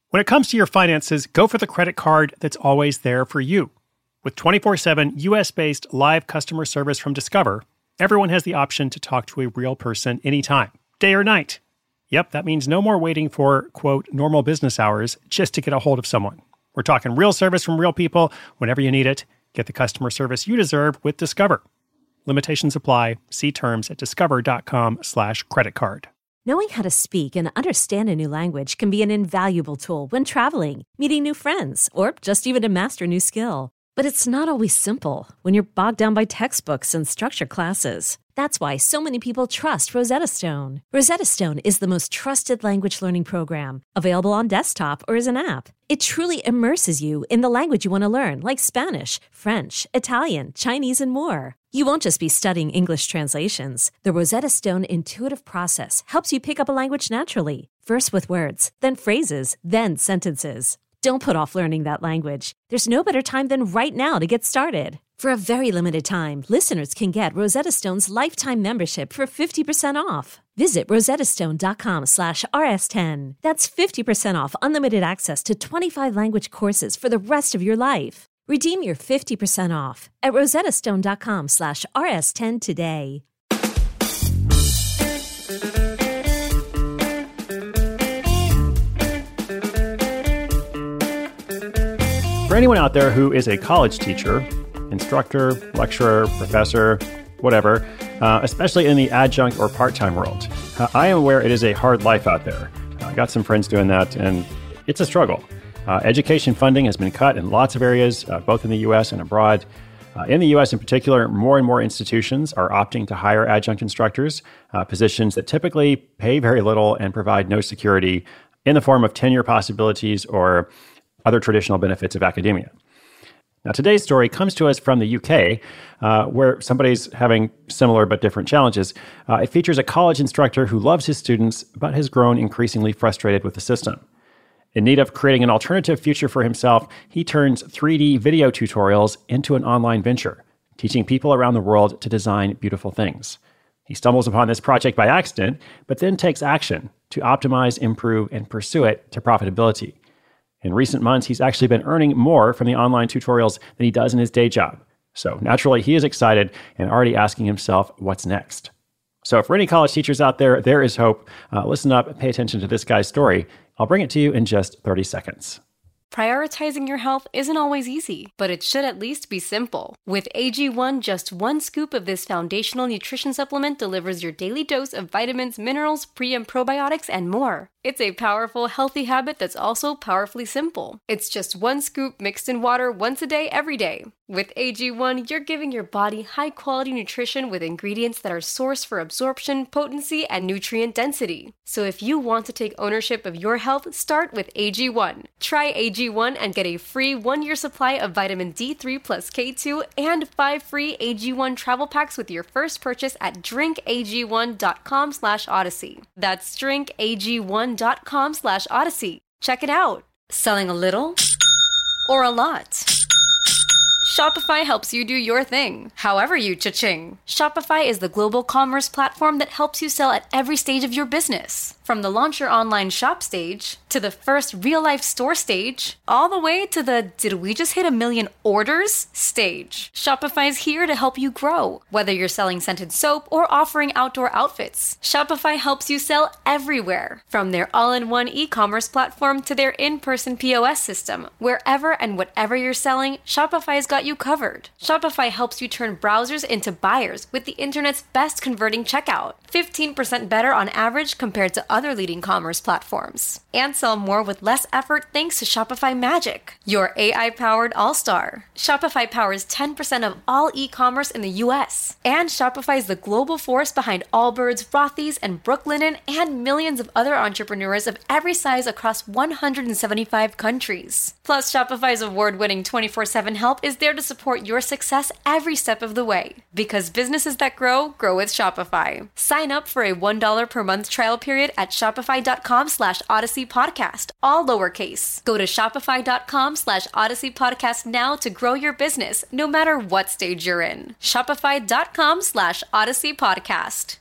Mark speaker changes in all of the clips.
Speaker 1: When it comes to your finances, go for the credit card that's always there for you. With 24/7 US-based live customer service from Discover, everyone has the option to talk to a real person anytime, day or night. Yep, that means no more waiting for, quote, normal business hours just to get a hold of someone. We're talking real service from real people whenever you need it. Get the customer service you deserve with Discover. Limitations apply. See terms at discover.com/creditcard.
Speaker 2: Knowing how to speak and understand a new language can be an invaluable tool when traveling, meeting new friends, or just even to master a new skill. But it's not always simple when you're bogged down by textbooks and structured classes. That's why so many people trust Rosetta Stone. Rosetta Stone is the most trusted language learning program, available on desktop or as an app. It truly immerses you in the language you want to learn, like Spanish, French, Italian, Chinese, and more. You won't just be studying English translations. The Rosetta Stone intuitive process helps you pick up a language naturally, first with words, then phrases, then sentences. Don't put off learning that language. There's no better time than right now to get started. For a very limited time, listeners can get Rosetta Stone's lifetime membership for 50% off. Visit rosettastone.com/rs10. That's 50% off unlimited access to 25 language courses for the rest of your life. Redeem your 50% off at rosettastone.com/rs10 today.
Speaker 1: For anyone out there who is a college teacher, instructor, lecturer, professor, whatever, especially in the adjunct or part-time world, I am aware it is a hard life out there. I got some friends doing that, and it's a struggle. Education funding has been cut in lots of areas, both in the U.S. and abroad. In the U.S. in particular, more and more institutions are opting to hire adjunct instructors, positions that typically pay very little and provide no security in the form of tenure possibilities or other traditional benefits of academia. Now, today's story comes to us from the UK, where somebody's having similar but different challenges. It features a college instructor who loves his students, but has grown increasingly frustrated with the system. In need of creating an alternative future for himself, he turns 3D video tutorials into an online venture, teaching people around the world to design beautiful things. He stumbles upon this project by accident, but then takes action to optimize, improve, and pursue it to profitability. In recent months, he's actually been earning more from the online tutorials than he does in his day job. So naturally, he is excited and already asking himself, what's next? So for any college teachers out there, there is hope. Listen up, pay attention to this guy's story. I'll bring it to you in just 30 seconds.
Speaker 3: Prioritizing your health isn't always easy, but it should at least be simple. With AG1, just one scoop of this foundational nutrition supplement delivers your daily dose of vitamins, minerals, pre- and probiotics, and more. It's a powerful, healthy habit that's also powerfully simple. It's just one scoop mixed in water once a day, every day. With AG1, you're giving your body high-quality nutrition with ingredients that are sourced for absorption, potency, and nutrient density. So if you want to take ownership of your health, start with AG1. Try AG1 and get a free 1-year supply of vitamin D3 plus K2 and 5 free AG1 travel packs with your first purchase at drinkag1.com/odyssey. That's drinkag1.com/odyssey. Check it out. Selling a little or a lot? Shopify helps you do your thing, however you cha-ching. Shopify is the global commerce platform that helps you sell at every stage of your business. From the launch your online shop stage, to the first real-life store stage, all the way to the did we just hit 1 million orders stage. Shopify is here to help you grow. Whether you're selling scented soap or offering outdoor outfits, Shopify helps you sell everywhere. From their all-in-one e-commerce platform to their in-person POS system, wherever and whatever you're selling, Shopify's got you covered. Shopify helps you turn browsers into buyers with the internet's best converting checkout. 15% better on average compared to other leading commerce platforms. And sell more with less effort thanks to Shopify Magic, your AI-powered all-star. Shopify powers 10% of all e-commerce in the US. And Shopify is the global force behind Allbirds, Rothy's, and Brooklinen, and millions of other entrepreneurs of every size across 175 countries. Plus, Shopify's award-winning 24/7 help is there to support your success every step of the way. Because businesses that grow, grow with Shopify. Sign up for a $1 per month trial period at shopify.com/Odyssey Podcast, all lowercase. Go to shopify.com/Odyssey Podcast now to grow your business, no matter what stage you're in. Shopify.com/Odyssey Podcast.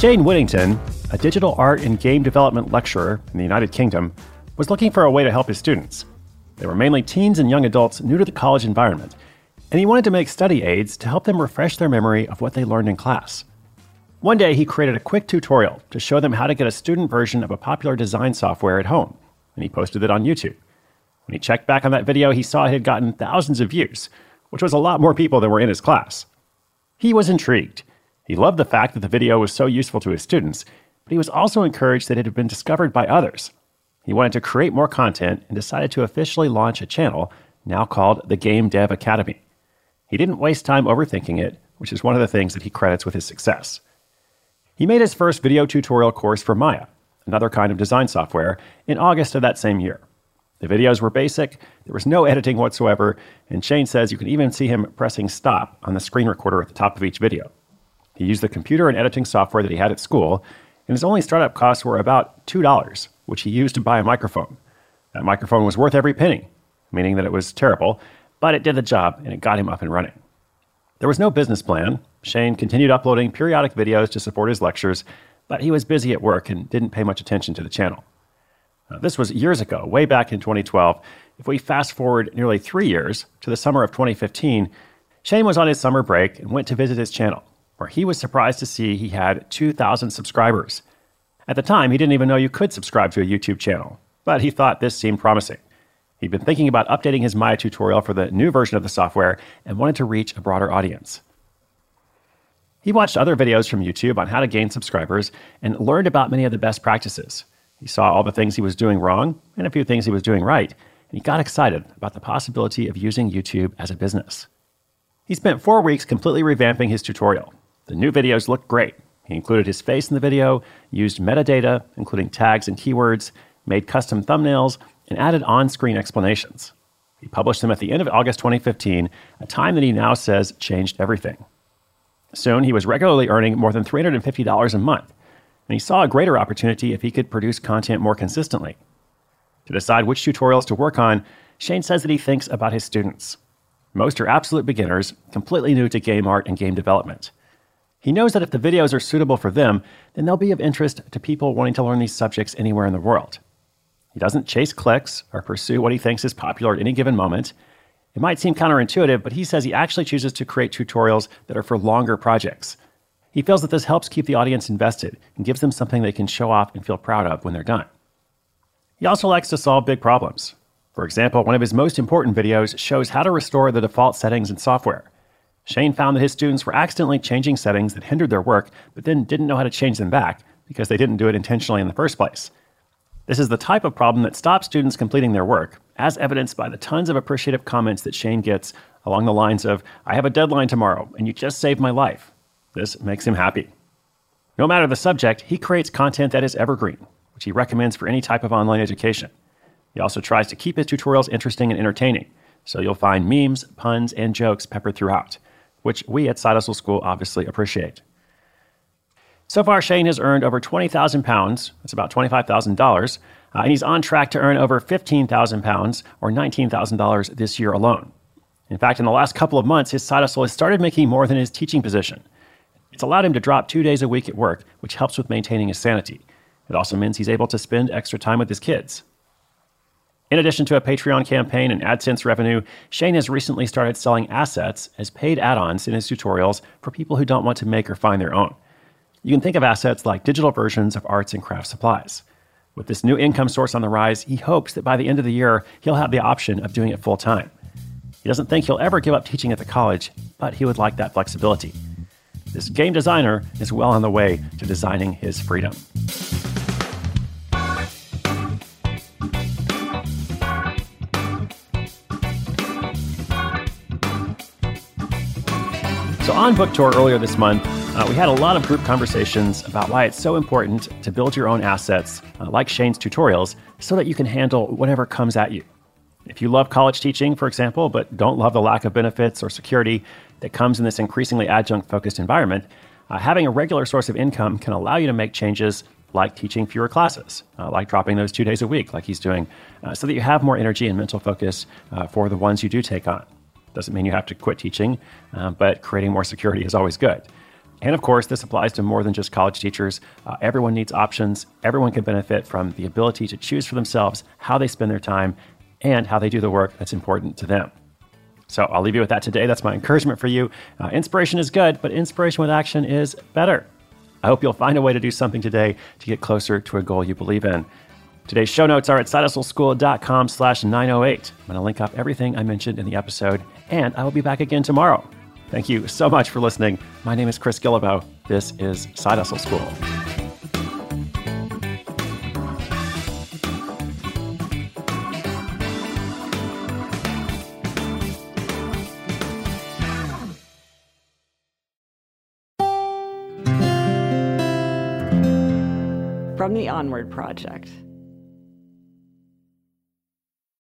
Speaker 1: Shane Whittington, a digital art and game development lecturer in the United Kingdom, was looking for a way to help his students. They were mainly teens and young adults new to the college environment, and he wanted to make study aids to help them refresh their memory of what they learned in class. One day, he created a quick tutorial to show them how to get a student version of a popular design software at home, and he posted it on YouTube. When he checked back on that video, he saw it had gotten thousands of views, which was a lot more people than were in his class. He was intrigued. He loved the fact that the video was so useful to his students, but he was also encouraged that it had been discovered by others. He wanted to create more content and decided to officially launch a channel, now called the Game Dev Academy. He didn't waste time overthinking it, which is one of the things that he credits with his success. He made his first video tutorial course for Maya, another kind of design software, in August of that same year. The videos were basic, there was no editing whatsoever, and Shane says you can even see him pressing stop on the screen recorder at the top of each video. He used the computer and editing software that he had at school, and his only startup costs were about $2, which he used to buy a microphone. That microphone was worth every penny, meaning that it was terrible, but it did the job and it got him up and running. There was no business plan. Shane continued uploading periodic videos to support his lectures, but he was busy at work and didn't pay much attention to the channel. This was years ago, way back in 2012. If we fast forward nearly 3 years to the summer of 2015, Shane was on his summer break and went to visit his channel, where he was surprised to see he had 2,000 subscribers. At the time, he didn't even know you could subscribe to a YouTube channel, but he thought this seemed promising. He'd been thinking about updating his Maya tutorial for the new version of the software and wanted to reach a broader audience. He watched other videos from YouTube on how to gain subscribers and learned about many of the best practices. He saw all the things he was doing wrong and a few things he was doing right, and he got excited about the possibility of using YouTube as a business. He spent 4 weeks completely revamping his tutorial. The new videos looked great. He included his face in the video, used metadata, including tags and keywords, made custom thumbnails, and added on-screen explanations. He published them at the end of August 2015, a time that he now says changed everything. Soon, he was regularly earning more than $350 a month, and he saw a greater opportunity if he could produce content more consistently. To decide which tutorials to work on, Shane says that he thinks about his students. Most are absolute beginners, completely new to game art and game development. He knows that if the videos are suitable for them, then they'll be of interest to people wanting to learn these subjects anywhere in the world. He doesn't chase clicks or pursue what he thinks is popular at any given moment. It might seem counterintuitive, but he says he actually chooses to create tutorials that are for longer projects. He feels that this helps keep the audience invested and gives them something they can show off and feel proud of when they're done. He also likes to solve big problems. For example, one of his most important videos shows how to restore the default settings in software. Shane found that his students were accidentally changing settings that hindered their work, but then didn't know how to change them back because they didn't do it intentionally in the first place. This is the type of problem that stops students completing their work, as evidenced by the tons of appreciative comments that Shane gets along the lines of, "I have a deadline tomorrow, and you just saved my life." This makes him happy. No matter the subject, he creates content that is evergreen, which he recommends for any type of online education. He also tries to keep his tutorials interesting and entertaining, so you'll find memes, puns, and jokes peppered throughout, which we at Side Hustle School obviously appreciate. So far, Shane has earned over £20,000, that's about $25,000, and he's on track to earn over £15,000 or $19,000 this year alone. In fact, in the last couple of months, his side hustle has started making more than his teaching position. It's allowed him to drop 2 days a week at work, which helps with maintaining his sanity. It also means he's able to spend extra time with his kids. In addition to a Patreon campaign and AdSense revenue, Shane has recently started selling assets as paid add-ons in his tutorials for people who don't want to make or find their own. You can think of assets like digital versions of arts and craft supplies. With this new income source on the rise, he hopes that by the end of the year, he'll have the option of doing it full-time. He doesn't think he'll ever give up teaching at the college, but he would like that flexibility. This game designer is well on the way to designing his freedom. So on Book Tour earlier this month, we had a lot of group conversations about why it's so important to build your own assets, like Shane's tutorials, so that you can handle whatever comes at you. If you love college teaching, for example, but don't love the lack of benefits or security that comes in this increasingly adjunct-focused environment, having a regular source of income can allow you to make changes like teaching fewer classes, like dropping those 2 days a week like he's doing, so that you have more energy and mental focus for the ones you do take on. Doesn't mean you have to quit teaching, but creating more security is always good. And of course, this applies to more than just college teachers. Everyone needs options. Everyone can benefit from the ability to choose for themselves how they spend their time and how they do the work that's important to them. So I'll leave you with that today. That's my encouragement for you. Inspiration is good, but inspiration with action is better. I hope you'll find a way to do something today to get closer to a goal you believe in. Today's show notes are at sidehustleschool.com/908. I'm going to link up everything I mentioned in the episode, and I will be back again tomorrow. Thank you so much for listening. My name is Chris Guillebeau. This is Side Hustle School.
Speaker 4: From the Onward Project.